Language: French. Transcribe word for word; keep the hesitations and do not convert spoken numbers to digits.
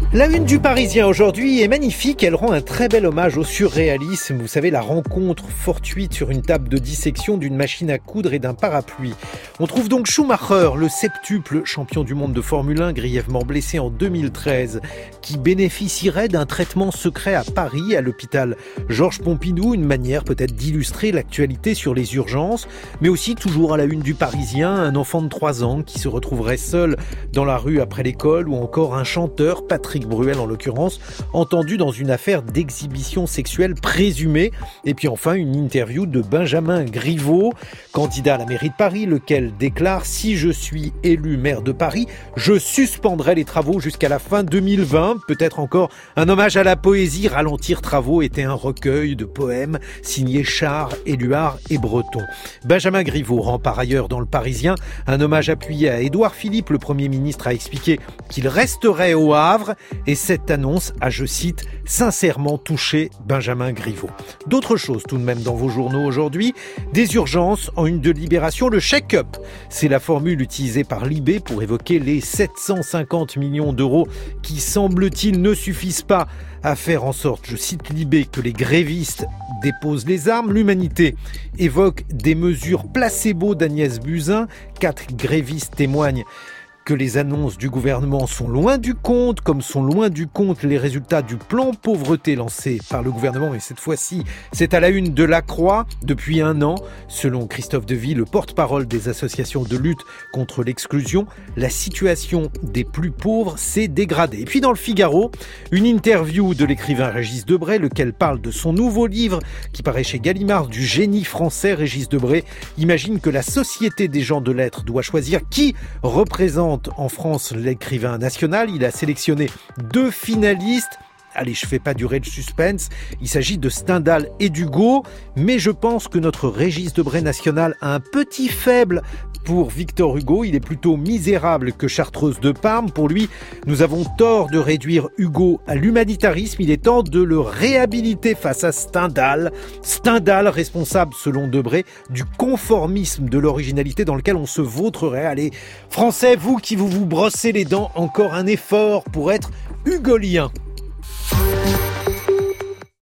La une du Parisien aujourd'hui est magnifique, elle rend un très bel hommage au surréalisme. Vous savez, la rencontre fortuite sur une table de dissection d'une machine à coudre et d'un parapluie. On trouve donc Schumacher, le septuple champion du monde de Formule un, grièvement blessé en deux mille treize, qui bénéficierait d'un traitement secret à Paris, à l'hôpital Georges Pompidou, une manière peut-être d'illustrer l'actualité sur les urgences, mais aussi toujours à la une du Parisien, un enfant de trois ans qui se retrouverait seul dans la rue après l'école, ou encore un chanteur, Patrick Bruel en l'occurrence, entendu dans une affaire d'exhibition sexuelle présumée. Et puis enfin, une interview de Benjamin Griveaux, candidat à la mairie de Paris, lequel déclare « Si je suis élu maire de Paris, je suspendrai les travaux jusqu'à la fin deux mille vingt ». Peut-être encore un hommage à la poésie. Ralentir travaux était un recueil de poèmes signés Char, Éluard et Breton. Benjamin Griveaux rend par ailleurs dans le Parisien un hommage appuyé à Édouard Philippe. Le Premier ministre a expliqué qu'il resterait au Havre. Et cette annonce a, je cite, sincèrement touché Benjamin Griveaux. D'autres choses tout de même dans vos journaux aujourd'hui. Des urgences en une de Libération, le check-up. C'est la formule utilisée par Libé pour évoquer les sept cent cinquante millions d'euros qui, semble-t-il, ne suffisent pas à faire en sorte, je cite Libé, que les grévistes déposent les armes. L'Humanité évoque des mesures placebo d'Agnès Buzyn. Quatre grévistes témoignent que les annonces du gouvernement sont loin du compte, comme sont loin du compte les résultats du plan pauvreté lancé par le gouvernement. Mais cette fois-ci, c'est à la une de La Croix depuis un an. Selon Christophe Deville, le porte-parole des associations de lutte contre l'exclusion, la situation des plus pauvres s'est dégradée. Et puis dans le Figaro, une interview de l'écrivain Régis Debray, lequel parle de son nouveau livre qui paraît chez Gallimard, du génie français. Régis Debray imagine que la Société des gens de lettres doit choisir qui représente en France l'écrivain national. Il a sélectionné deux finalistes. Allez, je ne fais pas durer le suspense. Il s'agit de Stendhal et d'Hugo. Mais je pense que notre Régis Debray national a un petit faible pour Victor Hugo. Il est plutôt misérable que Chartreuse de Parme. Pour lui, nous avons tort de réduire Hugo à l'humanitarisme. Il est temps de le réhabiliter face à Stendhal. Stendhal, responsable, selon Debray, du conformisme de l'originalité dans lequel on se vautrerait. Allez, Français, vous qui vous vous brossez les dents, encore un effort pour être hugolien.